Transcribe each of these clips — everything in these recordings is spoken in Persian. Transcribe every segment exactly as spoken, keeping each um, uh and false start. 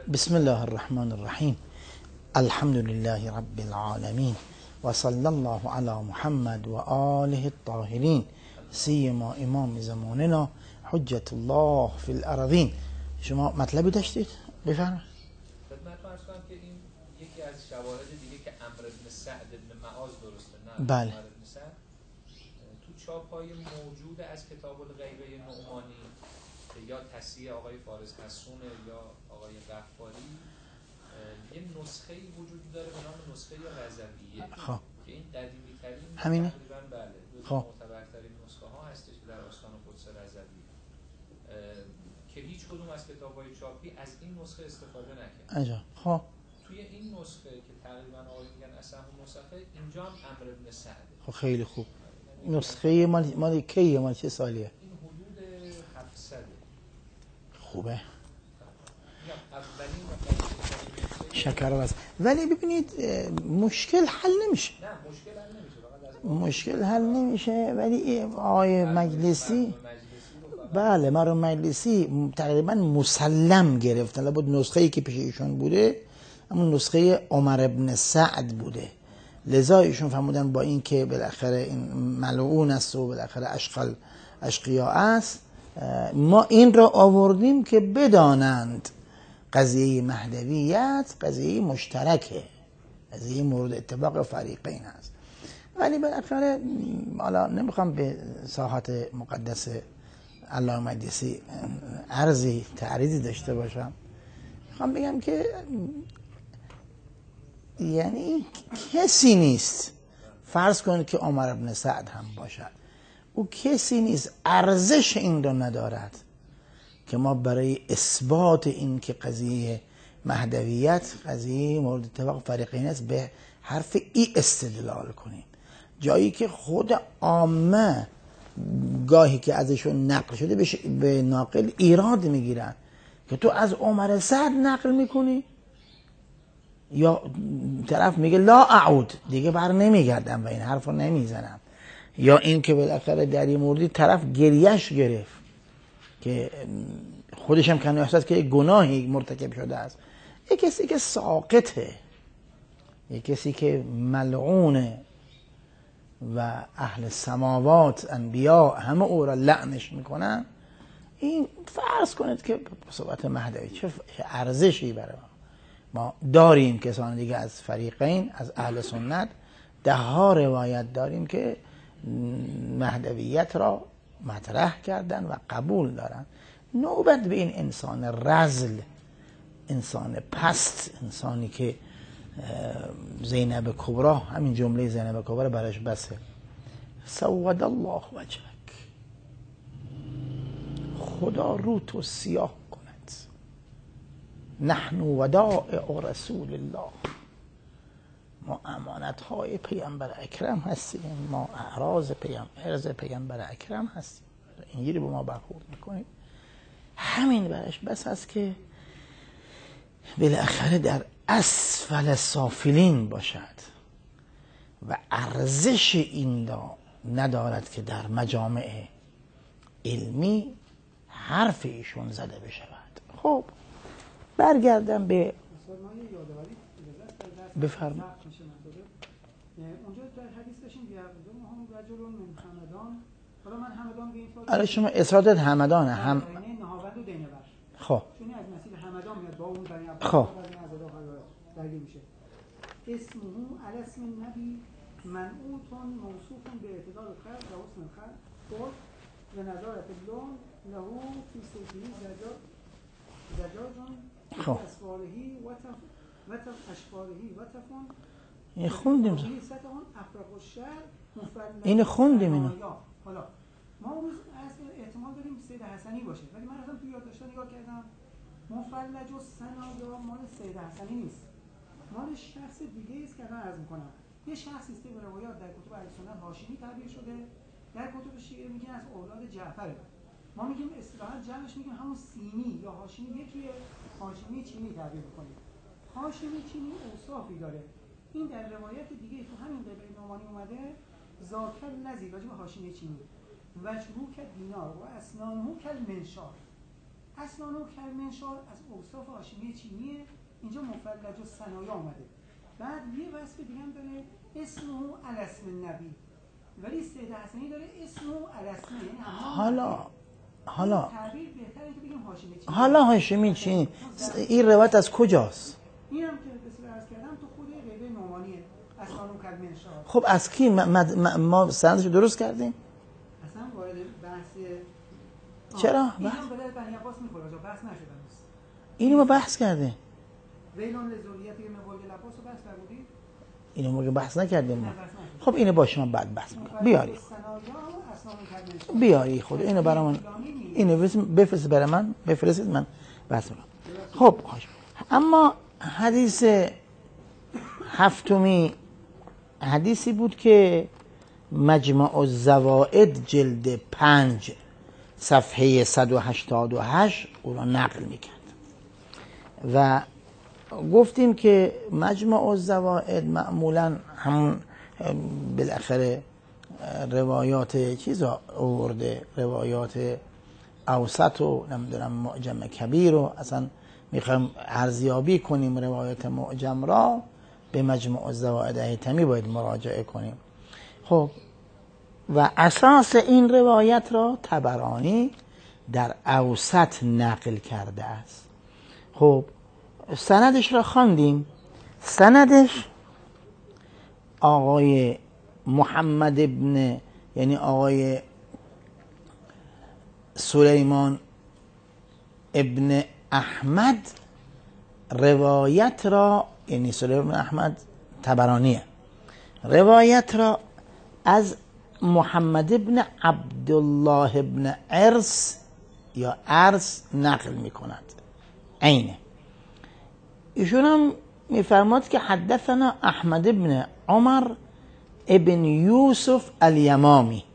بسم الله الرحمن الرحیم. الحمد لله رب العالمین و صلی الله علی محمد و آله الطاهرین سیما امام زماننا حجت الله فی الارضین. شما مطلبی داشتید؟ بفرمایید. خدمتتون عرض کنم که این یکی از شواهد دیگه که عمرو بن سعد بن معاذ درسته، نه بله. عمرو بن سعد تو چاپ‌های موجود از کتاب الغیبه نعمانی یا تصحیح آقای فارس حسون یا آقای غفاری یه نسخه‌ای وجود داره به نام نسخه رضویه خب که این قدیمی ترین همینه؟ تقریبا بله جزو خب معتبرترین نسخه ها هستش که در آستان قدس رضویه که هیچ کدوم از کتاب‌های چاپی از این نسخه استفاده نکرد. عجب. خب توی این نسخه که تقریبا آقای میگن اصح نسخه، اینجا هم عمرو بن سعد. خب خیلی خوب. نسخه مال مال کیه؟ مال چه سالیه؟ این حدود هفتصد. خوبه. اولین شکر است. ولی ببینید مشکل حل نمیشه. نه مشکل حل نمیشه. مشکل حل نمیشه ولی آقای مجلسی بله مرحوم مجلسی تقریبا مسلم گرفتن. لابد نسخه‌ای که پیش ایشون بوده همون نسخه عمر بن سعد بوده، لذا ایشون فرمودن با این که بالاخره این ملعون است و بالاخره اشقل اشقیا است، ما این را آوردیم که بدانند قضیه مهدویت قضیه مشترکه، قضیه مورد اتفاق فریقین است. ولی بالاخره حالا نمیخوام به ساحت مقدس علامه مجلسی عرضی تعریضی داشته باشم، میخوام بگم که یعنی کسی نیست، فرض کنید که عمر بن سعد هم باشد، او کسی نیست ارزش این را ندارد که ما برای اثبات این که قضیه مهدویت قضیه مورد اتفاق فریقین است به حرف ای استدلال کنیم، جایی که خود عامه گاهی که ازشون نقل شده به ناقل ایراد میگیرن که تو از عمر سعد نقل میکنی، یا طرف میگه لا اعود دیگه بر نمیگردم و این حرف رو نمیزنم، یا این که بالاخره در این موردی طرف گریش گرفت که خودش هم کنه احساس که گناهی مرتکب شده است. یک کسی که ساقطه، یک کسی که ملعونه و اهل سماوات انبیا همه او را لعنش میکنن، این فرض کنید که صحبت مهدوی چه ارزشی برای ما. ما داریم کسان دیگه از فریقین از اهل سنت ده ها روایت داریم که مهدویت را مطرح کردن و قبول دارن. نوبت به این انسان رذل، انسان پست، انسانی که زینب کبرا، همین جمله زینب کبرا براش بسه، سود الله وجهک، خدا رو تو سیاه کند، نحن ودائع رسول الله، ما امانت های پیامبر اکرم هستیم، ما اعراض پیامبر پیامبر اکرم هستیم، اینجوری با ما برخورد میکنید. همین براش بس است که بالاخره در اسفل سافلین باشد و ارزش این را ندارد که در مجامع علمی حرف ایشون زده بشود. خب برگردم به بفرمایید. اونجا در حدیث داشتیم بیعبدون هم رجل من همدان، حالا من همدان به این فاز الان شما اصرادت همدانه هم نهاوند و دینور، خب چون از مسیر همدان میاد با اون بنی عباس خب از داخل درگیر میشه. اسمه علی اسم النبی منعوت موصوف به اعتدال الخلق و حسن الخلق قول و نظارت اللون له فی صوفی زجاج زجاجون خب اسفارهی و تف و تف اشفارهی و تفون این خوندیم این خوندیم اینو. حالا ما اون روز احتمال داریم سید حسنی باشه، ولی من رفتم توی یادداشت‌ها نگاه کردم مفلج و سنا مال سید حسنی نیست، مال شخص دیگه است که الان عرض می‌کنم. یه شخصی است که به روایات در کتب اهل سنت هاشمی تعبیر شده، در کتب شیعه میگن از اولاد جعفره، ما میگیم اصطلاحاً جمعش میگیم همون سینی یا هاشمی، یکیه هاشمی چینی تعبیر می‌کنیم. هاشمی چینی اوصافی داره، این در روایت دیگه تو همین قبیل نعمانی اومده ذاکر لذی راجب هاشمی چینی وجهو که دینار و اسنانهو کل منشار، اسنان و کرمنشار از اوصاف هاشمی چینیه، اینجا مفلج و ثنایا آمده. بعد یه وصف دیگه هم داره اسمه الاسم النبی، ولی سید حسنی داره اسمه الاسم، یعنی حالا حالا تعبیر بهتره که بگیم هاشمی چینی. حالا هاشمی چینی این روایت از کجاست؟ این هم که بسیار عرض کردم تو خود غیبه نعمانیه، اسنان و کرمنشار. خب از کی ما, ما, ما سندشو درست کردیم؟ اصلا وارد بحث چرا؟ این هم به بنی عباس میخوره، جا بحث نشده است. اینو ما بحث کردیم. ویلون لزولیت که مقول عباس رو بحث کردید؟ اینو ما بحث نکردیم ما. خب اینو باشه من بعد بحث میکنم. بیاری. بیاری خود اینو برام اینو بفرست برای من، بفرستید من بحث میکنم. خب خوش. اما حدیث هفتمی حدیثی بود که مجمع الزوائد جلد پنج صفحه صد و هشتاد و هشت او را نقل میکرد و گفتیم که مجمع الزوائد معمولا همون بالاخره روایات چیزا آورده، روایات اوسط و نمیدونم معجم کبیر و اصلا میخوایم ارزیابی کنیم روایات معجم را به مجموع الزوائد هیثمی باید مراجعه کنیم. خب و اساس این روایت را طبرانی در اوسط نقل کرده است. خب سندش را خواندیم. سندش آقای محمد ابن یعنی آقای سلیمان ابن احمد روایت را یعنی سلیمان ابن احمد طبرانیه روایت را از محمد ابن عبدالله ابن عرس یا عرس نقل می کند. اینه ایشون هم میفرماد که حدثنا احمد ابن عمر ابن یوسف الیمامی.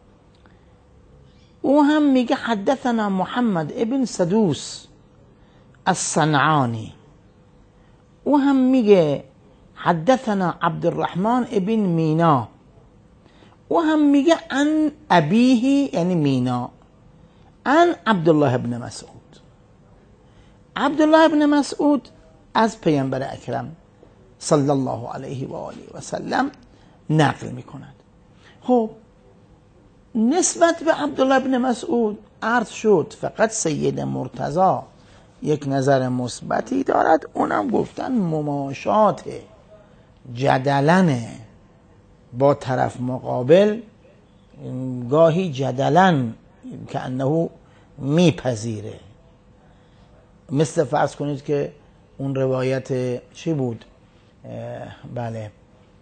او هم میگه حدثنا محمد ابن سدوس الصنعانی. او هم میگه حدثنا عبدالرحمن ابن مینا. او هم میگه عن ابیه یعنی مینا عن عبدالله ابن مسعود. عبدالله ابن مسعود از پیامبر اکرم صلی الله علیه و آله و سلم نقل میکند. خب نسبت به عبدالله ابن مسعود عرض شد فقط سید مرتضی یک نظر مثبتی دارد، اونم گفتن مماشات جدلن با طرف مقابل، گاهی جدلن که انه میپذیره. مثل فرض کنید که اون روایت چی بود؟ بله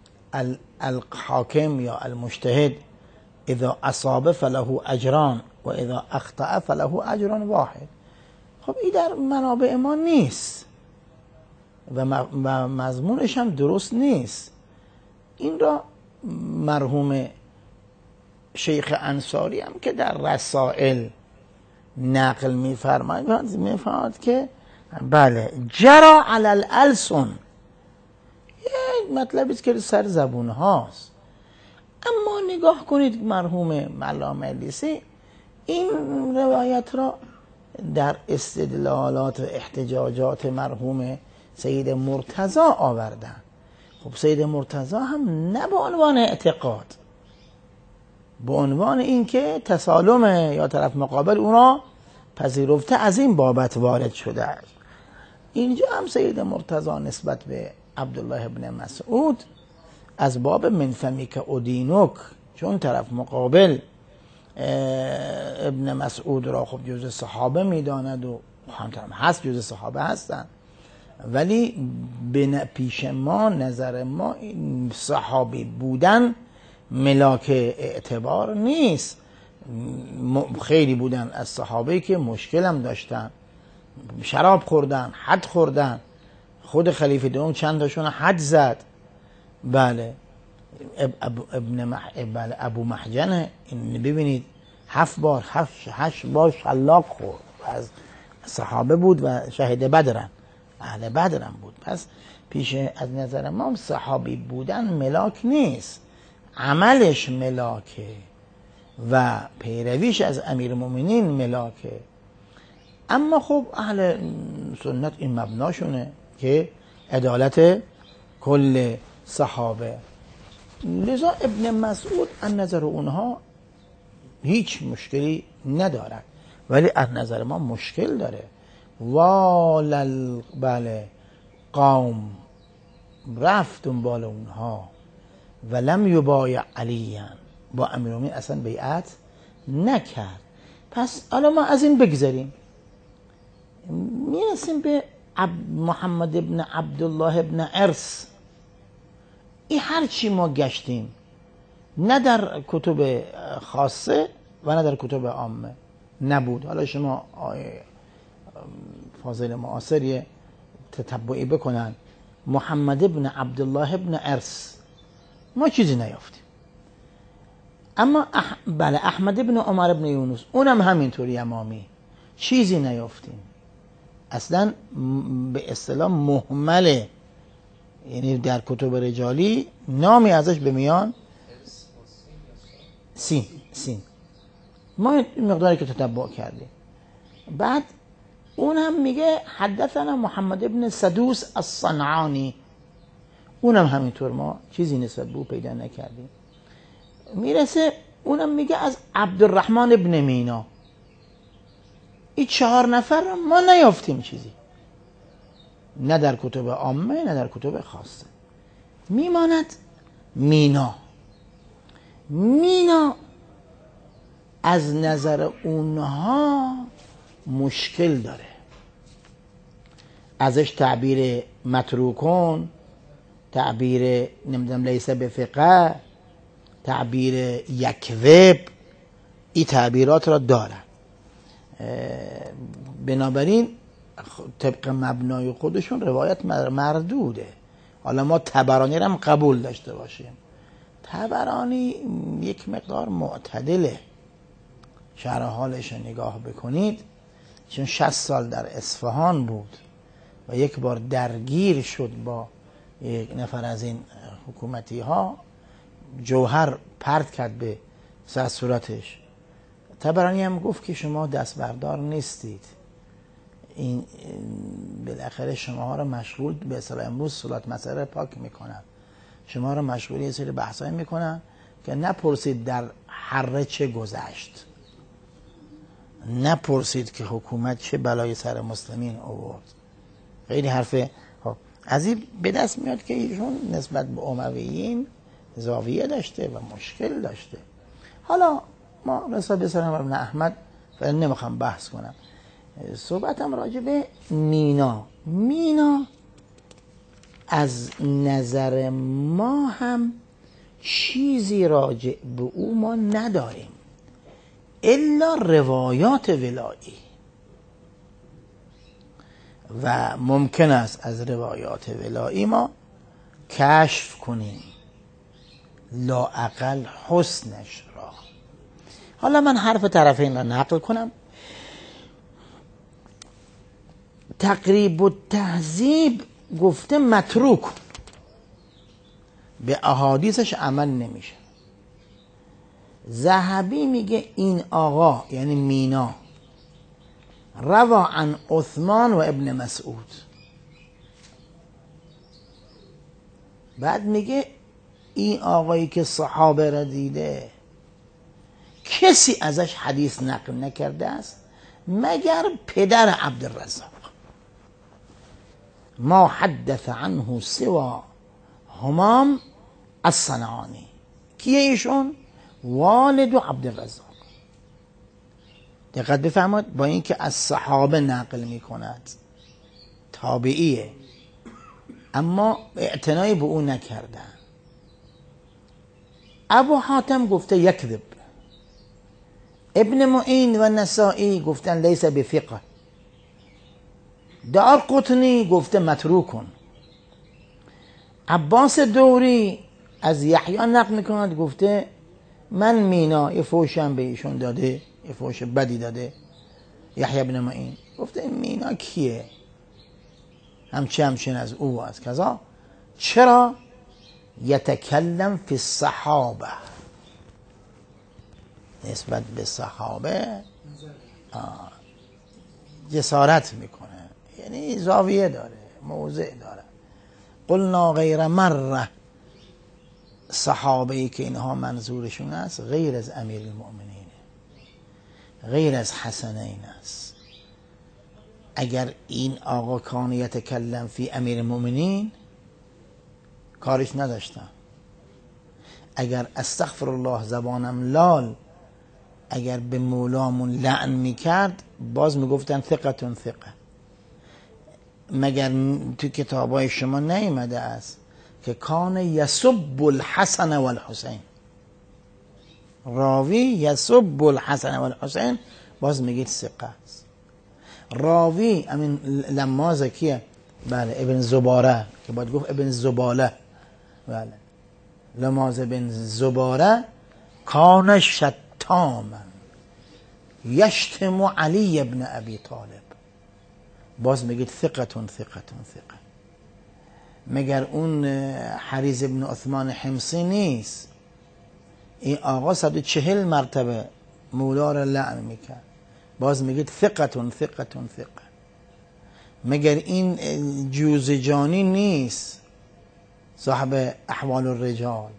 الحاکم یا المجتهد اذا اصاب فله اجران و اذا اخطأ فله اجران واحد. خب این در منابع ما نیست و مضمونش هم درست نیست. این را مرحوم شیخ انصاری هم که در رسائل نقل می‌فرماید می‌فرماید که بله جرا علی الالسن، یه مطلبی است که سر زبون هاست. اما نگاه کنید مرحوم علامه مجلسی این روایت را در استدلالات و احتجاجات مرحوم سید مرتضی آوردن. خب سید مرتضی هم نه به عنوان اعتقاد، به عنوان اینکه تسالم یا طرف مقابل اونا پذیرفته از این بابت وارد شده است. اینجا هم سید مرتضی نسبت به عبدالله ابن مسعود از باب من فمیک ادینک، چون طرف مقابل ابن مسعود را خب جزء صحابه میداند و همطرف هست جزء صحابه هستن، ولی به پیش ما نظر ما صحابی بودن ملاک اعتبار نیست. خیلی بودن از صحابه که مشکل هم داشتن، شراب خوردن، حد خوردن، خود خلیفه دوم چند تاشون حد زد. بله ابن مح... بله ابو محجنه این ببینید هفت بار هفت هشت بار شلاق خورد، از صحابه بود و شهید بدرن، اهل بدرن بود. پس پیش از نظر ما صحابی بودن ملاک نیست، عملش ملاکه و پیرویش از امیرالمومنین ملاکه. اما خب اهل سنت این مبناشونه که عدالت کل صحابه. لذا ابن مسعود از نظر اونها هیچ مشکلی ندارد، ولی از نظر ما مشکل داره. والل بله قوم رفت دنبال اونها ولم یبایع علیاً، با امیرالمومنین اصلا بیعت نکرد. پس حالا ما از این بگذاریم، میرسیم به محمد ابن عبدالله ابن ارث. این هرچی ما گشتیم نه در کتب خاصه و نه در کتب عامه نبود. حالا شما فاضل معاصری تتبعی بکنن محمد ابن عبدالله ابن ارث، ما چیزی نیافتیم. اما اح... بله احمد ابن عمر ابن یونس اونم همینطوری امامی، چیزی نیافتیم اصلا. به اصطلاح مهمله، یعنی در کتب رجالی نامی ازش به میان سین سین ما مقداری که تتبع کردیم. بعد اونم میگه حدثنا محمد ابن سدوس الصنعانی، اونم همینطور ما چیزی نسبت به او پیدا نکردیم. میرسه اونم میگه از عبدالرحمن ابن مینا. این چهار نفر رو ما نیافتیم چیزی، نه در کتب عامه نه در کتب خاصه. میماند مینا. مینا از نظر اونها مشکل داره، ازش تعبیر متروکون، تعبیر نمیدونم لیس بفقه، تعبیر یکذب، این تعبیرات را دارن. بنابراین طبق مبنای خودشون روایت مردوده. حالا ما طبرانی را هم قبول داشته باشیم، طبرانی یک مقدار معتدله. شرح حالش نگاه بکنید، چون شصت سال در اصفهان بود و یک بار درگیر شد با یک نفر از این حکومتی ها، جوهر پرت کرد به سر صورتش. طبرانی هم گفت که شما دست بردار نیستید، این بالاخره شما ها رو مشغول به اصطلاح امروز صلات مسئله پاک میکنن، شما رو مشغول یه سری بحثایی میکنن که نپرسید در حره چه گذشت، نپرسید که حکومت چه بلای سر مسلمین آورد. خیلی حرفه. از این به دست میاد که ایشون نسبت به امویین زاویه داشته و مشکل داشته. حالا ما نسبت به سلام ابن احمد فعلا نمیخوام بحث کنم، صحبتم راجع به مینا. مینا از نظر ما هم چیزی راجع به او ما نداریم الا روایات ولایی، و ممکن است از روایات ولایی ما کشف کنیم لااقل حسنش را. حالا من حرف طرفین را نقل کنم. تقریب التهذیب گفته متروک، به احادیثش عمل نمیشه. ذهبی میگه این آقا یعنی مینا روا عن عثمان و ابن مسعود. بعد میگه این آقایی که صحابه را دیده کسی ازش حدیث نقل نکرده است مگر پدر عبدالرزاق. ما حدث عنه سوا همام الصنعانی. کیه ایشون؟ والد و عبدالرزاق. دقت بفرمایید، با اینکه از صحابه نقل میکند، تابعیه، اما اعتنایی به او نکردن. ابو حاتم گفته یکذب، ابن معین و نسائی گفتن لیس بفقه، دار قطنی گفته متروکن، عباس دوری از یحیی نقل میکند گفته من مینا یه فوشم به ایشون داده، یه فوش بدی داده. یحیی ابن معین گفته این مینا کیه؟ همچه همچین از او از کذا. چرا؟ یتکلم فی الصحابه، نسبت به صحابه جسارت میکنه، یعنی زاویه داره، موضع داره. قلنا غیر مره، صحابه‌ای که اینها منظورشون است غیر از امیر المؤمنین، غیر از حسنین است. اگر این آقا کان یتکلم فی امیر المؤمنین کارش نداشتم. اگر استغفر الله زبانم لال اگر به مولامون لعن میکرد باز میگفتن ثقتون ثقه. مگر تو کتابای شما نیامده است که کان یسب الحسن والحسین، راوی یسب الحسن والحسین باز میگید ثقه است. راوی امین لماز کیه؟ بله ابن زباره، که باید گفت ابن زباله. بله لماز ابن زباره کان شتاما یشتم علی ابن ابی طالب، باز میگید ثقتون ثقتون ثقه. مگر اون حریز ابن عثمان حمصی نیست؟ این آقا صد و چهل مرتبه مولا را لعن میکرد، باز میگید ثقتون ثقتون ثقه. مگر این جوزجانی نیست صاحب احوال الرجال؟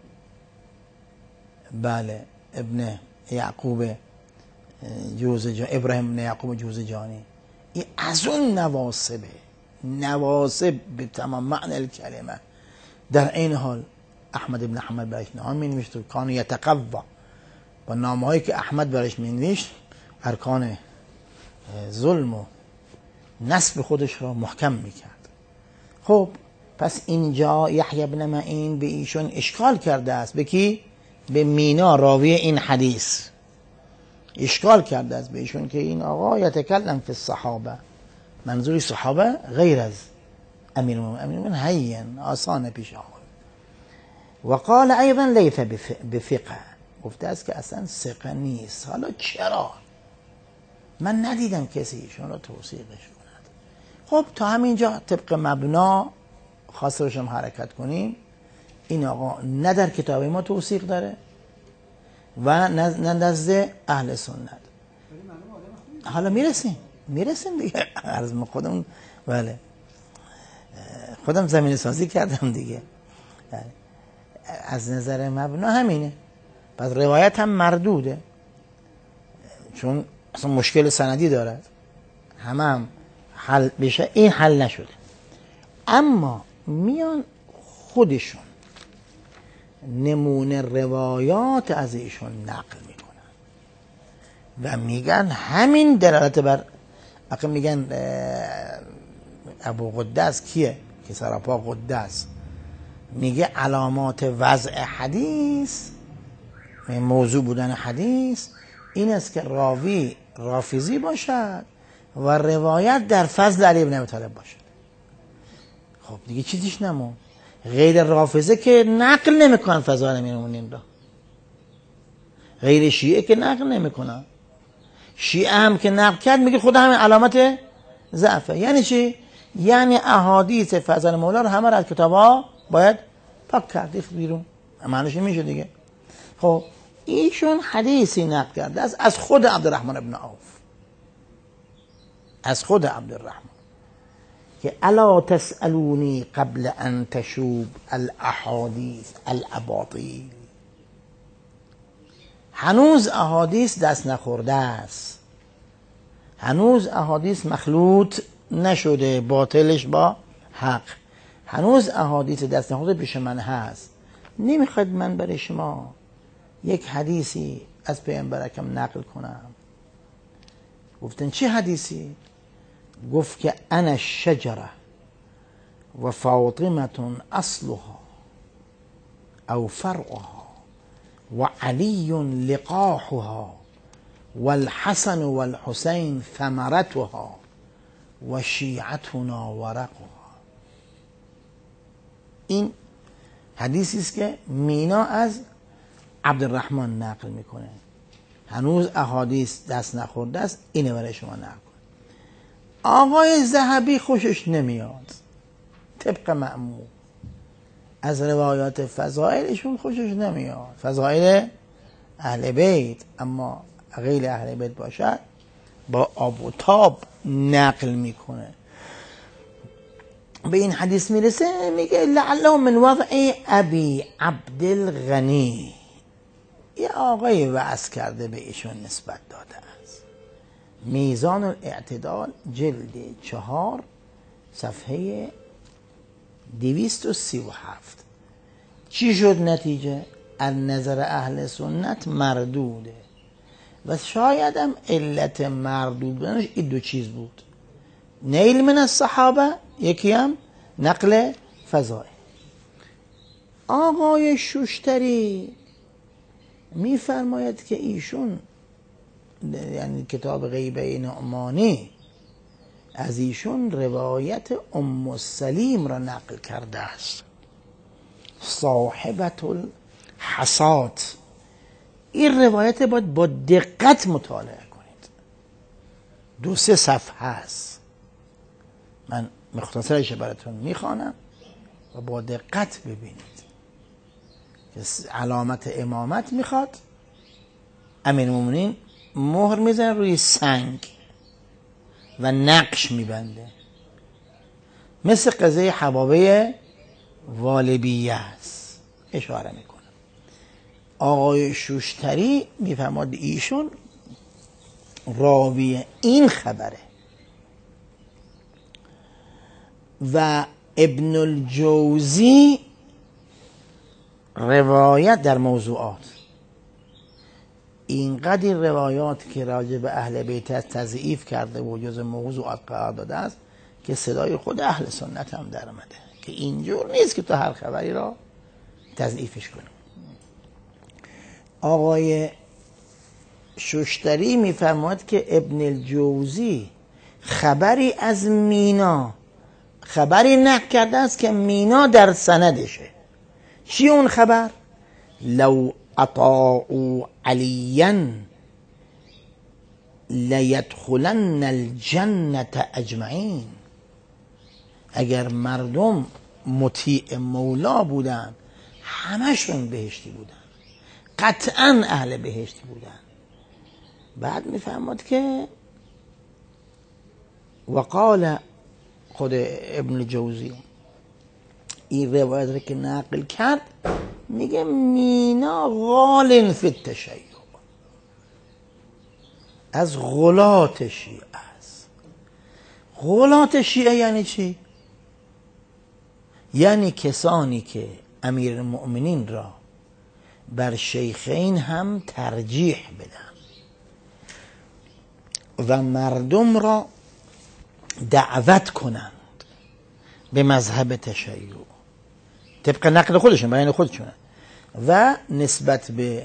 بله ابن یعقوب جوزجانی، ابراهیم ابن یعقوب جوزجانی. این از اون نواسبه، نواسب به تمام معنی الکلمه. در این حال احمد ابن حنبل برش نام می نوشت و کان یتقوا، با نامه هایی که احمد برش می نوشت ارکان ظلم و نسب خودش را محکم می کرد. خب پس اینجا یحیی بن معین به ایشون اشکال کرده است. به کی؟ به مینا راوی این حدیث اشکال کرده است به ایشون که این آقا یتکلم فی الصحابه، منظوری صحابه غیر از امیر المؤمنین. امیر المؤمنین هین آسان پیش آقا. و قال ایضا لیث بثقه، گفته است که اصلا ثقه نیست. حالا چرا؟ من ندیدم کسی ایشون رو توصیقش کند. خب تا همینجا طبق مبنا خاص هم حرکت کنیم. این آقا نه در کتاب ما توصیق داره و نه نزد اهل سنت. حالا میرسیم میرسیم دیگه، عرض ما خودم بله خودم زمین سازی کردم دیگه. از نظر مبنا همینه. پس روایت هم مردوده چون اصلا مشکل سندی دارد، همه هم حل بشه، این حل نشده. اما میان خودشون نمونه روایات از ایشون نقل میکنن و میگن همین دلالت بر اقل. میگن ابو قدس کیه که سراپا قدس میگه علامات وضع حدیث، موضوع بودن حدیث این است که راوی رافضی باشد و روایت در فضل علی بن ابی طالب باشد. خب دیگه چیزیش نمون. غیر رافضه که نقل نمیکنن فضائل امیرالمومنین را، غیر شیعه که نقل نمیکنن. شیعه هم که نقل کرد میگه خود همین علامت ضعفه. یعنی چی؟ یعنی احادیث فضائل مولا رو همه را از کتابا باید پاک کردی بیرون. معنیش میشه دیگه. خب ایشون حدیثی نقل کرده از از خود عبدالرحمن ابن عوف، از خود عبدالرحمن که الا تسألونی قبل ان تشوب الاحادیث الاباطیل. هنوز احادیث دست نخورده است، هنوز احادیث مخلوط نشده باطلش با حق، هنوز احادیث دست نخورده پیش من هست. نمیخواد من برای شما یک حدیثی از پیامبر اکرم نقل کنم. گفتن چه حدیثی؟ گفت که انا الشجره و فاطمه اصلها او فرعها و علی لقاحها والحسن والحسین ثمرتها و شیعتنا ورقها. این حدیثی است که مینا از عبدالرحمن نقل میکنه. هنوز احادیث دست نخورده است، اینه برای شما نقل کنه. آقای ذهبی خوشش نمیاد طبق معمول از روایات فضائلشون خوشش نمیاد، فضائل اهل بیت، اما غیر اهل بیت باشد با آب و تاب نقل میکنه. به این حدیث میرسه میگه لعله من وضع ابی عبدالغنی، یه آقای وعظ کرده به ایشون نسبت داده است. میزان الاعتدال جلد چهار صفحه دویست و سی و هفت. چی شد نتیجه؟ از نظر اهل سنت مردوده و شاید هم علت مردود بودنش این دو چیز بود: نیل من الصحابه، یکی هم نقل فضائل. آقای شوشتری میفرماید که ایشون یعنی کتاب غیبه نعمانی از ایشون روایت ام سلیم را نقل کرده است، صاحبت الحصاد. این روایت باید با دقت مطالعه کنید، دو سه صفحه است، من مختصرش براتون میخوانم و با دقت ببینید که علامت امامت میخواد، امیرالمومنین مهر میزنه روی سنگ و نقش میبنده، مثل قضیه حبابه والبیه است اشاره میکنه. آقای شوشتری میفرماد ایشون راوی این خبره و ابن الجوزی روایت در موضوعات. اینقدر این روایات که راجع به اهل بیت تضعیف کرده و جز موضوعات قرار داده است که صدای خود اهل سنت هم در اومده که اینجور نیست که تو هر خبری را تضعیفش کنی. آقای شوشتری میفرماید که ابن الجوزی خبری از مینا خبری نقل کرده است که مینا در سندشه. چی اون خبر؟ لو اطاعوا علیا لیدخلن الجنة اجمعین، اگر مردم مطیع مولا بودن همشون بهشتی بودن، قطعا اهل بهشتی بودن. بعد میفهمد که وقال خود ابن جوزی این روایت رو که نقل کرد میگه مینا غال فی التشیع، از غلات شیعه است. غلات شیعه یعنی چی؟ یعنی کسانی که امیر المؤمنین را بر شیخین هم ترجیح بدن و مردم را دعوت کنند به مذهب تشیع طبق نقل خودشون، بیان خودشون، و نسبت به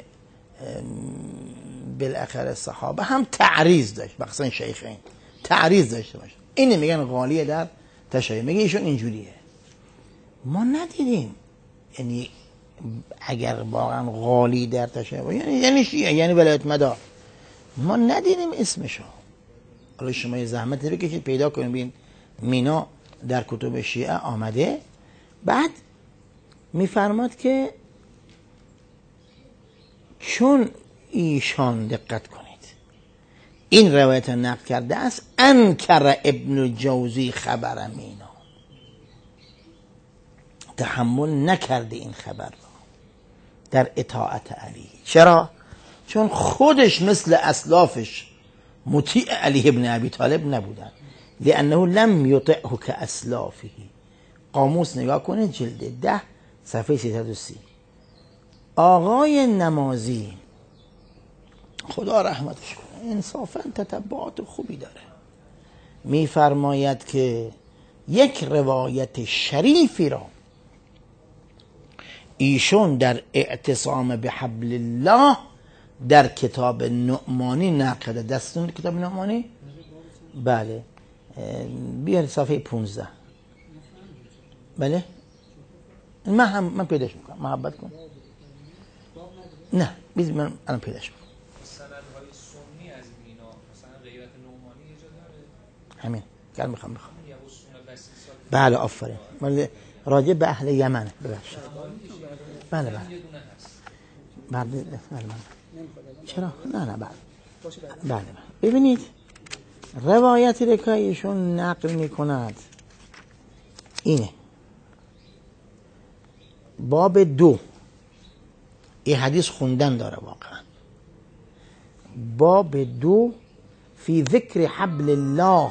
بالاخره صحابه هم تعریض داشت، مخصوصا شیخین تعریض داشته باشه. این میگن غالیه در تشیع، میگه ایشون اینجوریه. ما ندیدیم، یعنی اگر واقعا غالی در تشیع یعنی یعنی شیعه یعنی ولایت مدار، ما ندیدیم اسمشو. حالا شما یه زحمت بکشید پیدا کنید ببین مینا در کتب شیعه آمده. بعد میفرماد که چون ایشان دقت کنید این روایت نقل کرده است، انکر ابن جوزی خبر مینا، تحمل نکرده این خبر را در اطاعت علی. چرا؟ چون خودش مثل اسلافش مطیع علی ابن ابی طالب نبودن، لانه لم یطعه که اسلافه. قاموس نگاه کنه جلد ده صفحه سیصد و سی. آقای نمازی خدا رحمتش کنه انصافا تتبعات خوبی داره، میفرماید که یک روایت شریفی را ایشون در اعتصام به حبل الله در کتاب نعمانی نقل. دستون کتاب نعمانی؟ بله، بیار صفحه پونزده. بله من هم من پیداش میکنم، محبت کن. نه بیز من الان پیداش میکنم. سندهای سنی از مینا مثلا غیرت نعمانی یه جا داره؟ همین گل میخوام میخوام یه اصول بسیط. بله آفرین، ولی راجع به اهل یمن ببخشید. بله بله یه دونه هست. بله بله چرا؟ نه نه بله بله بله ببینید روایتی رو که ایشون نقل می کند اینه، باب دو، این حدیث خوندن داره واقعا، باب دو فی ذکر حبل الله،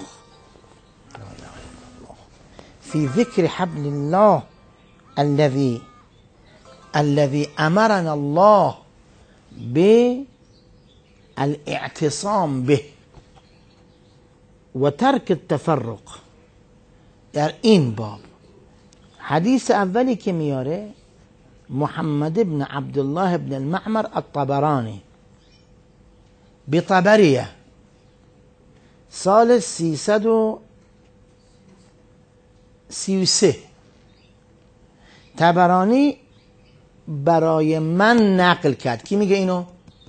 فی ذکر حبل الله الذي الذي امرنا الله بالاعتصام به و ترک التفرق. در این باب حدیث اولی که میاره محمد ابن عبدالله ابن المعمر الطبرانی بطبریه سال سیصد و سی و سه، طبرانی برای من نقل کرد. کی میگه اینو؟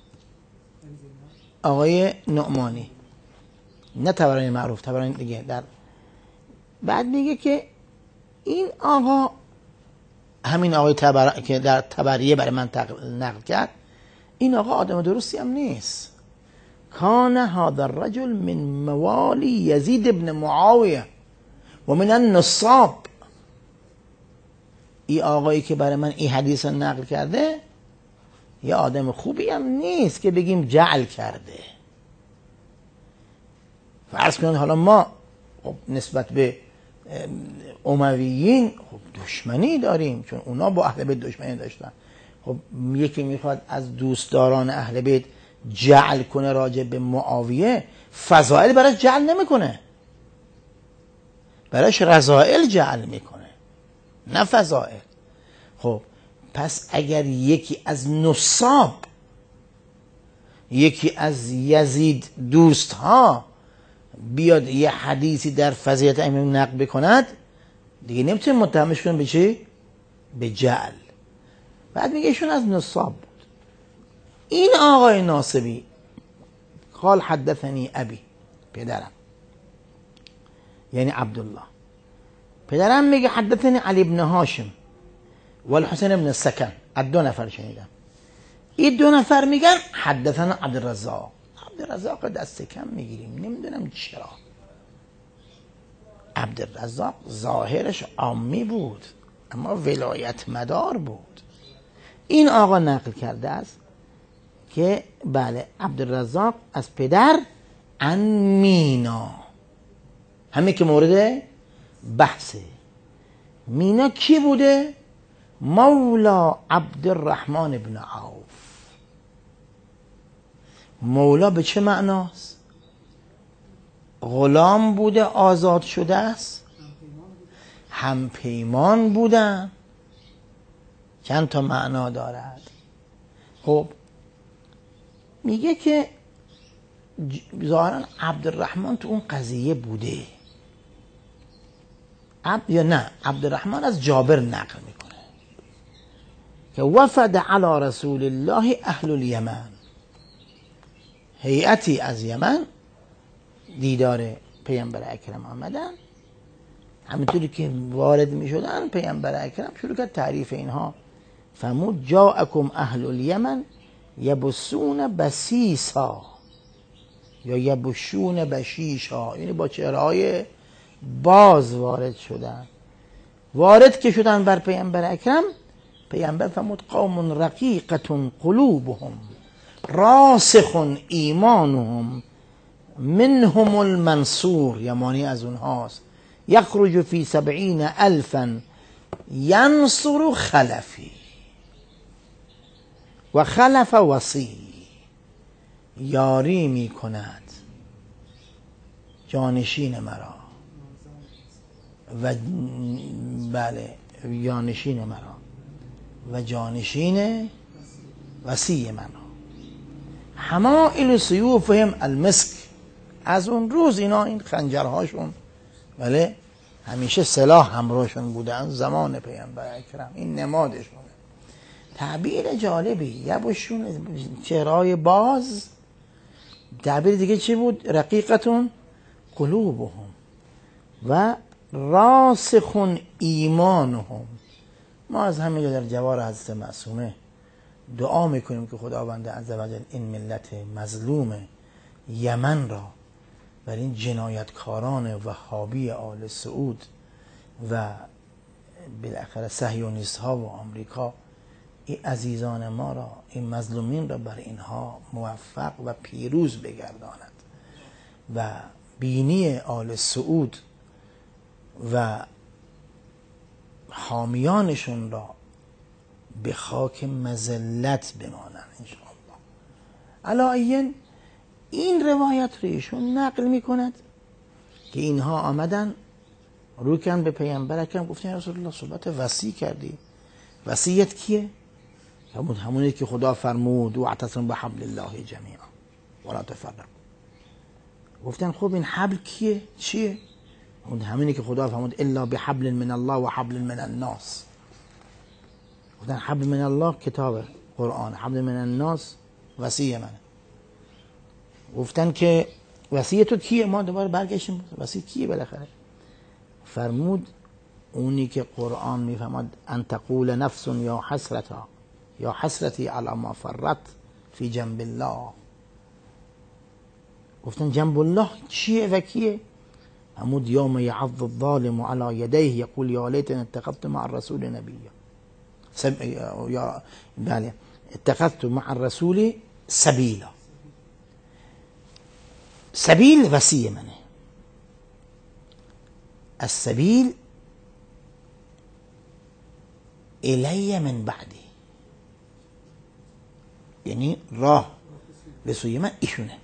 آقای نعمانی، نه طبرانی معروف، طبرانی دیگه. در بعد میگه که این آقا، همین آقای تبر... که در طبریه برای من نقل کرد، این آقا آدم درستی هم نیست. کان هذا الرجل من موالی یزید ابن معاویه و من النصاب. این آقایی که برای من این حدیث نقل کرده یه آدم خوبی هم نیست که بگیم جعل کرده. فرض کنید حالا ما خب نسبت به امویین خب دشمنی داریم، چون اونا با اهل بیت دشمنی داشتن. خب یکی میخواد از دوستداران اهل بیت جعل کنه راجع به معاویه، فضائل براش جعل نمیکنه، براش رذائل جعل میکنه، نه فضائل. خب پس اگر یکی از نصاب، یکی از یزید دوست ها بیاد یه حدیثی در فضیلت امام نقل بکند، دیگه نمیتونیم متهمش کنیم به چی؟ به جعل. بعد میگه ایشون از نصاب بود. این آقای ناصبی قال حدثنی ابی، پدرم یعنی عبدالله، پدرم میگه حدثنی علی ابن هاشم و الحسین ابن السکن. از دو نفر شنیدم. این دو نفر میگن حدثنا عبدالرزاق. عبدالرزاق دست کم میگیریم، نمیدونم چرا. عبدالرزاق ظاهرش عامی بود اما ولایت مدار بود. این آقا نقل کرده است که بله عبدالرزاق از پدر عن مینا، همه که مورد بحثه. مینا کی بوده؟ مولا عبدالرحمن ابن عوف. مولا به چه معناست؟ غلام بوده آزاد شده است، هم پیمان بودن، چند تا معنا دارد. خب میگه که ظاهرا عبدالرحمن تو اون قضیه بوده. عبد یا نه، عبدالرحمن از جابر نقل میکنه که وفد علی رسول الله اهل الیمن، هیئتی از یمن دیدار پیامبر اکرم آمدن. همینطوری که وارد میشدن پیامبر اکرم شروع کرد تعریف اینها. فرمود جاءکم اهل الیمن یبسون بسیسا یا یبشون بشیشا، یعنی با چهره‌های باز وارد شدن. وارد که شدن بر پیامبر اکرم، پیامبر فرمود قوم رقیقة قلوبهم راسخ ایمانهم منهم المنصور، یمانی از اونهاست، یخرج فی سبعین الفا ینصر خلفی و خلف وصی، یاری می کند جانشین مرا و بله جانشین مرا و جانشین وصی مرا. حمائل سیوفهم المسک، از اون روز اینا این خنجرهاشون بله همیشه سلاح همراهشون بودن زمان پیامبر اکرم، این نمادشونه. تعبیر جالبی، یبشون چهرهای باز. تعبیر دیگه چی بود؟ رقیقتون قلوبهم و راسخون ایمانهم. ما از همین در جوار حضرت معصومه دعا میکنیم که خداوند عزوجل این ملت مظلوم یمن را ولی این جنایتکاران وهابی آل سعود و بالاخره صهیونیست ها و آمریکا این عزیزان ما را، این مظلومین را بر اینها موفق و پیروز بگرداند و بینی آل سعود و حامیانشون را به خاک مذلت بمانند انشاءالله. علایین این روایت رو ایشون نقل میکند که اینها آمدن روکن به پیامبر اکرم گفتن یا رسول الله صحبت وصی کردی، وصیت کیه؟ همون همونی که خدا فرمود واعتصموا بحبل الله جمیعا ولا تفرقوا. گفتن خب این حبل کیه؟ چیه؟ اون همینی که خدا فرمود الا بحبل من الله و حبل من الناس. گفتن حبل من الله کتاب قرآن، حبل من الناس وصیه منه. گفتن که وصیه تو کیه؟ ما دوباره برگشتیم وصیه کیه بالاخره؟ فرمود اونی که قرآن میفهمد ان تقول نفس یا حسرتا یا حسرتی علی ما فرط فی جنب الله. گفتن جنب الله چیه و کیه؟ فرمود یوم یعض الظالم علی یدیه یقول یا لیتنی اتخذت مع الرسول نبیا. سب... یا بله اتخذت مع الرسول سبیلا. سبیل وصیه منه. السبیل الی من بعدی، یعنی راه به سوی من ایشونه.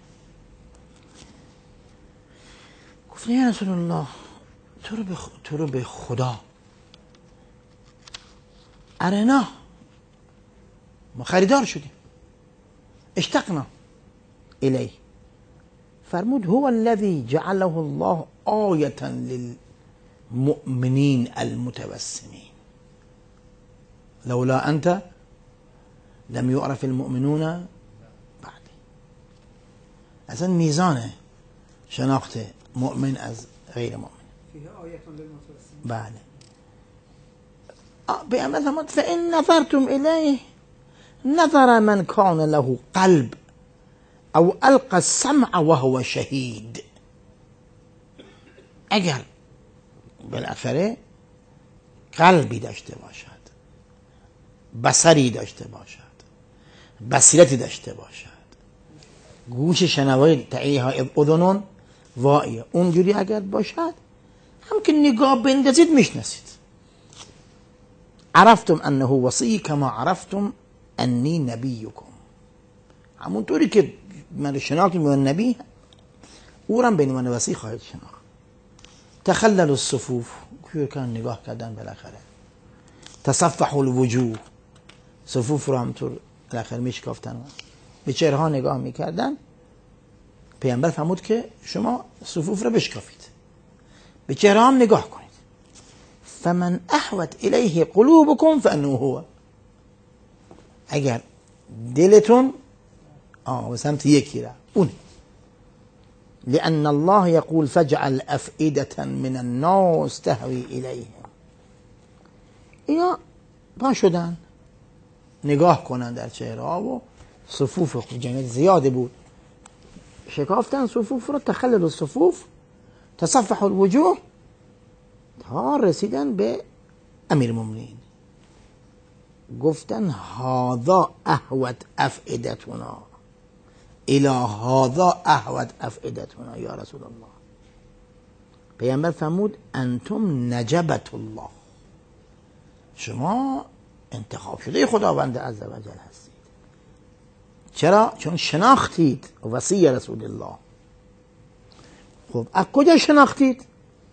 گفتن یا رسول الله تو رو به, خ... تو رو به خدا ارنا، ما خریدار شدیم، اشتقنا الیه. فرمود هو الذي جعله الله آیة للمؤمنین المتوسمین لولا انت لم يعرف المؤمنون بعدی. اصلا میزان شناخت مؤمن از غیر مؤمن فیه آیة للمتوسمین. بله. بأمر فرمود فإن نظرتم إليه نظر من كان له قلب او القى السمع وهو شهید. اگر بالاخره قلبی داشته باشد، بصری داشته باشد، بصیرتی داشته باشد، گوش شنوایی تعیها اذنون واعیه، اونجوری اگر باشد هم که نگاه بندازید میشناسید. عرفتم انه وصی کما عرفتم انی نبیکم. همونطوری که من شناختم من نبی، او را بین من وصی خواهید شناخت. تخلل الصفوف، که کان نگاه کردن بالاخره. تصفح الوجوه، صفوف رو همطور بالاخره میشکافتن، به چهره ها نگاه میکردن. پیامبر فرمود که شما صفوف رو بشکافید، به چهره هم نگاه کنید. فمن احوت الیه قلوبکم فانه هو. اگر دلتون آه و سمت یکی را اون. لأن الله يقول فجعل أفئدة من الناس تهوي إليهم. اینا با شدن نگاه کنن در چهره ها و صفوف جمعیت زیاده بود، شکافتن صفوف رو. تخلل الصفوف، تصفح الوجوه، تا رسیدن به امیر المؤمنین. گفتن هذا احوت افئدتنا الی هذا احوت افئدتنا یا رسول الله. پیامبر فرمود انتم نجبت الله، شما انتخاب شده خداوند عزوجل هستید. چرا؟ چون شناختید وصی رسول الله. خب از کجا شناختید؟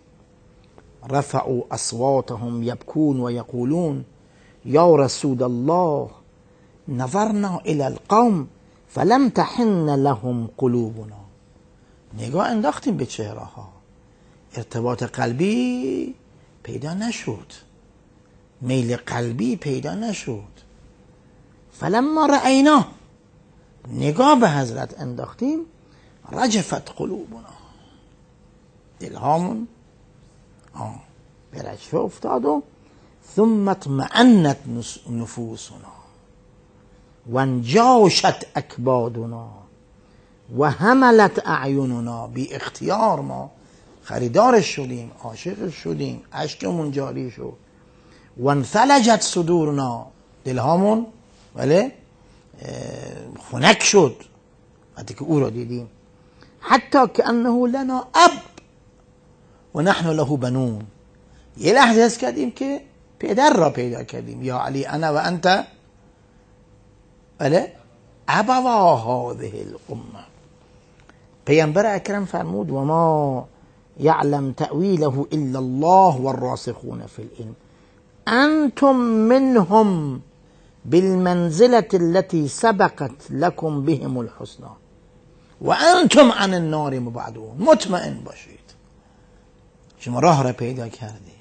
رفعوا اصواتهم یبکون و یقولون یا رسول الله نظرنا الى القوم فلم تحن لهم قلوبنا. نگاه انداختیم به چهره ها، ارتباط قلبی پیدا نشد، میل قلبی پیدا نشد. فلما رأینا، نگاه به حضرت انداختیم، رجفت قلوبنا، دلهامون آه به رجفه افتاد و ثم اطمأنت نفوسنا وانجاشت اکبادنا و حملت اعیننا، بی اختیار ما خریدارش شدیم، عاشقش شدیم، اشکمون جاری شد. و انفلجت صدورنا، دلهامون ولی خنک شد وقتی که او را دیدیم. حتی که انه لنا اب و نحن له بنون، یه لحظه حس کردیم که پدر را پیدا کردیم. یا علی انا و انت بله ابوا هذه الامه. پیامبر اکرم فرمود و ما یعلم تأویله الا الله والراسخون فی العلم انتم منهم بالمنزلة التي سبقت لكم بهم الحسنى و انتم عن النار مبعدون. مطمئن باشید شما راه را پیدا کردید،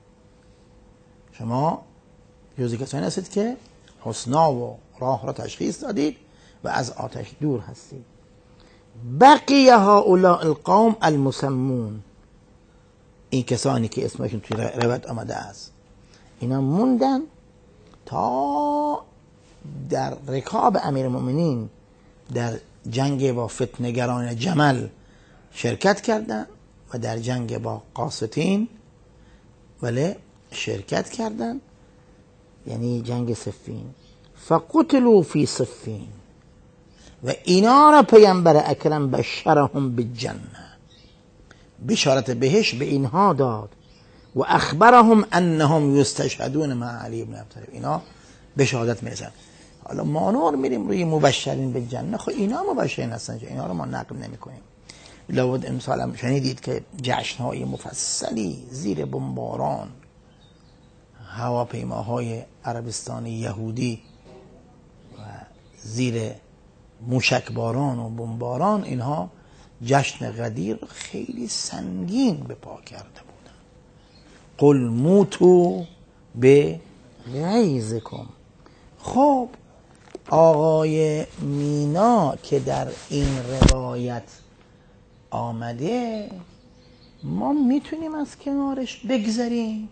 شما جزئی کسانی هستید که حسنا و راه را تشخیص دادید و از آتش دور هستید. بقی هؤلاء القوم المسمون، این کسانی که اسمشون توی روایت آمده است، اینا موندن تا در رکاب امیرالمؤمنین در جنگ با فتنه‌گران جمل شرکت کردند و در جنگ با قاسطین ولی شرکت کردند، یعنی جنگ صفین. فقتلوا فی صفین، و اینا را پیامبر اکرم بشرهم بالجنه، بشارت بهش به اینها داد. و اخبرهم انهم یستشهدون مع علی بن ابی طالب، اینا به شهادت میرسن. حالا ما نور میریم روی مبشرین به جنه، خب اینا مبشرین هستن، اینا رو ما نقل نمی کنیم. لابد امسال هم شنیدید که جشنهای مفصلی زیر بمباران هواپیماهای عربستانی یهودی و زیر موشکباران و بمباران اینها جشن غدیر خیلی سنگین به پا کرده بودن. قل موتو به غیظکم. خب آقای مینا که در این روایت آمده، ما میتونیم از کنارش بگذریم؟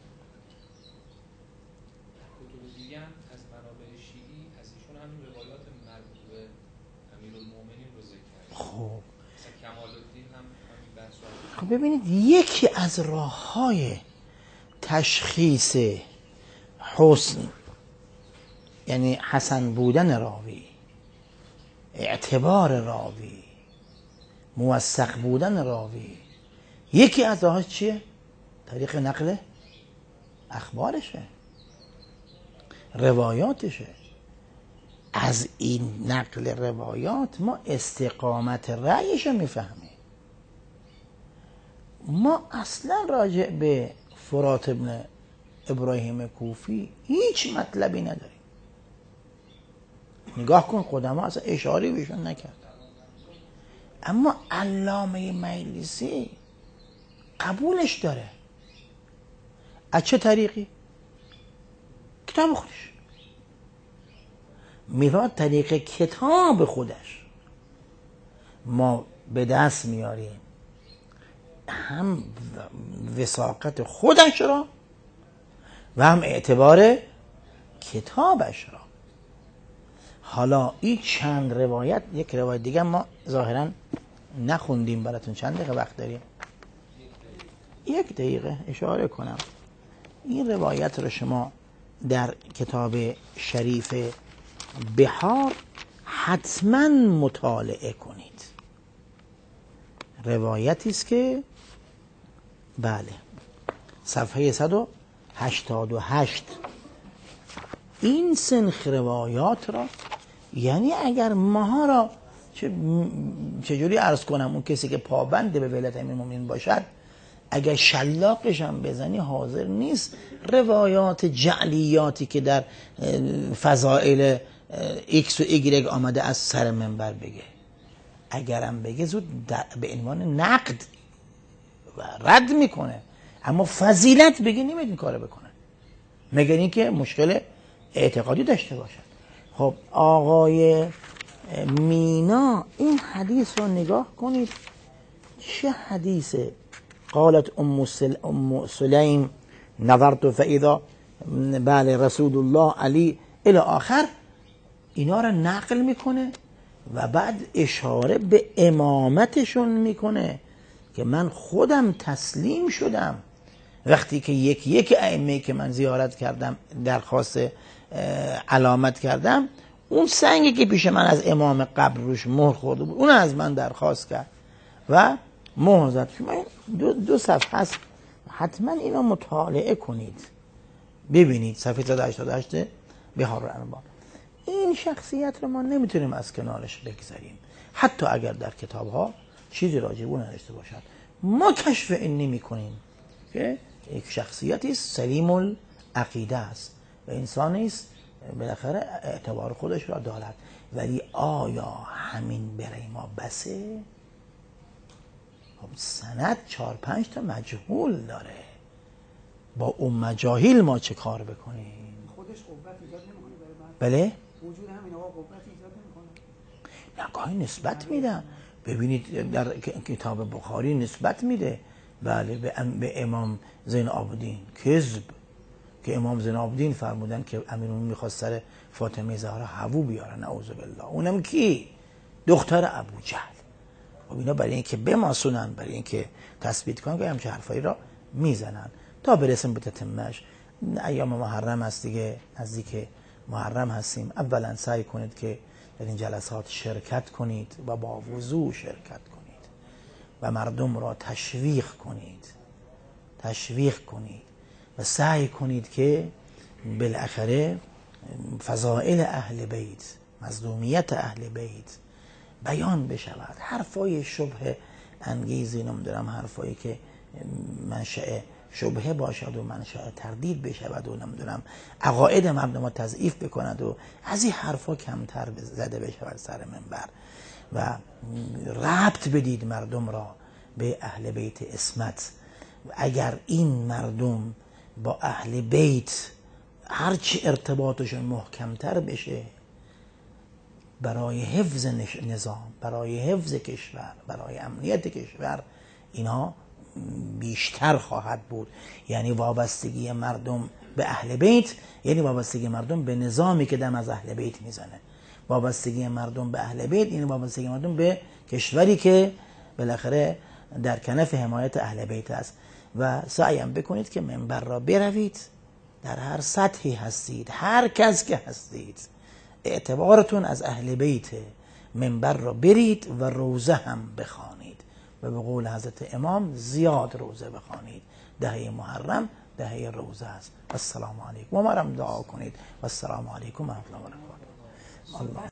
کتب دیگه هم از منابع شیعی از ایشون همین روایات مربوط به امیرالمومنین رو ذکر کرد. خب مثلا کمال الدین هم همین بحث رو. خب ببینید، یکی از راه‌های تشخیص حسن یعنی حسن بودن راوی، اعتبار راوی، موثق بودن راوی، یکی از راهاش چیه؟ طریق نقل اخبارشه، روایاتشه. از این نقل روایات ما استقامت رأیش رو میفهمیم. ما اصلا راجع به فرات ابن ابراهیم کوفی هیچ مطلبی نداریم. نگاه کن قدما اصلا اشاره بهشون نکرد، اما علامه مجلسی قبولش داره. از چه طریقی؟ کتاب خودش میفرماد، طریق کتاب خودش ما به دست میاریم هم وثاقت خودش را و هم اعتبار کتابش را. حالا این چند روایت، یک روایت دیگه ما ظاهرا نخوندیم براتون، چند دقیقه وقت داریم؟ یک دقیقه اشاره کنم. این روایت رو شما در کتاب شریف بحار حتما مطالعه کنید. روایتی است که بله صفحه صد و هشتاد و هشت این سنخ روایات را، یعنی اگر ماها را چجوری عرض کنم، اون کسی که پابند به ولایت امیرالمومنین باشد اگر شلاقش هم بزنی حاضر نیست روایات جعلیاتی که در فضائل ایکس و ایگرگ آمده از سر منبر بگه. اگرم بگه زود به عنوان نقد و رد میکنه، اما فضیلت بگه نمیاد این کارو بکنه، مگر اینکه مشکل اعتقادی داشته باشد. خب آقای مینا این حدیث رو نگاه کنید، چه حدیثه؟ قالت ام, سل... ام سلیم نظرت فاذا بله رسول الله علی الی آخر، اینا رو نقل میکنه و بعد اشاره به امامتشون میکنه که من خودم تسلیم شدم وقتی که یک یک ائمه که من زیارت کردم درخواست علامت کردم، اون سنگی که پیش من از امام قبر روش مهر خورده بود اون از من درخواست کرد و مهر زد. شما دو, دو صفحه هست، حتما اینو مطالعه کنید ببینید. صفحه صد و هشتاد و هشت بهار الانوار. این شخصیت رو ما نمیتونیم از کنارش بگذاریم حتی اگر در کتاب ها چیزی راجع به اون نوشته باشد. ما کشف این نمی کنیم که یک شخصیتی سلیم العقیده است و انسانی است بالاخره اعتبار خودش را دارد، ولی آیا همین برای ما بسه؟ خب سند چهار پنج تا مجهول داره، با اون مجاهیل ما چه کار بکنیم؟ خودش قوت ایجاد نمی‌کنه برای بله؟ وجود همین آقا قوت ایجاد نمی‌کنه؟ نگاهی نسبت میدن. ببینید در کتاب بخاری نسبت میده بله به, ام به امام زین العابدین کذب، که امام زین العابدین فرمودن که امیرالمومنین میخواست سر فاطمه زهرا هوو بیاره، نعوذ بالله. اونم کی؟ دختر ابو جهل. خب اینا برای اینکه بماسونن، برای اینکه تثبیت کنن که همچه حرفایی را میزنن تا برسیم به تتمهش. ایام محرم هست دیگه، نزدیک محرم هستیم. اولا سعی کنید که در این جلسات شرکت کنید و با وضوح شرکت کنید و مردم را تشویق کنید تشویق کنید و سعی کنید که بالاخره فضائل اهل بیت، مظلومیت اهل بیت بیان بشود. حرفای شبه انگیزی، نمیدونم حرفایی که منشأ شبهه باشد و منشأ تردید بشود و نمیدونم عقاید مردم را تضعیف بکند و از این حرفا کمتر زده بشود سر منبر و ربط بدید مردم را به اهل بیت عصمت. اگر این مردم با اهل بیت هرچی ارتباطشون محکمتر بشه، برای حفظ نظام، برای حفظ کشور، برای امنیت کشور اینا بیشتر خواهد بود. یعنی وابستگی مردم به اهل بیت یعنی وابستگی مردم به نظامی که دم از اهل بیت میزنه. وابستگی مردم به اهل بیت یعنی وابستگی مردم به کشوری که بالاخره در کنف حمایت اهل بیت است. و سعیم بکنید که منبر را بروید، در هر سطحی هستید، هر کس که هستید، اعتبارتون از اهل بیت، منبر را برید و روزه هم بخوانید و به قول حضرت امام زیاد روزه بخوانید. دهه محرم دهه روزه است. السلام علیکم و مرم دعا کنید و السلام علیکم و رحمت الله و برکاته.